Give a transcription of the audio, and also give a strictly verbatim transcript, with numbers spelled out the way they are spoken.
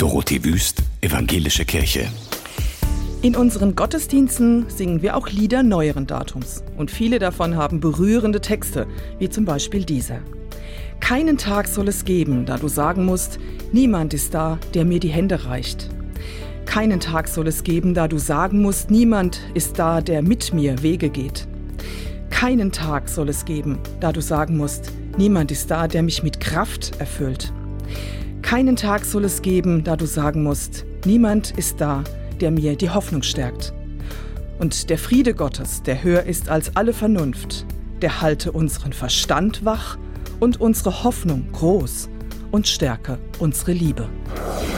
Dorothee Wüst, Evangelische Kirche. In unseren Gottesdiensten singen wir auch Lieder neueren Datums. Und viele davon haben berührende Texte, wie zum Beispiel dieser. Keinen Tag soll es geben, da du sagen musst, niemand ist da, der mir die Hände reicht. Keinen Tag soll es geben, da du sagen musst, niemand ist da, der mit mir Wege geht. Keinen Tag soll es geben, da du sagen musst, niemand ist da, der mich mit Kraft erfüllt. Keinen Tag soll es geben, da du sagen musst, niemand ist da, der mir die Hoffnung stärkt. Und der Friede Gottes, der höher ist als alle Vernunft, der halte unseren Verstand wach und unsere Hoffnung groß und stärke unsere Liebe.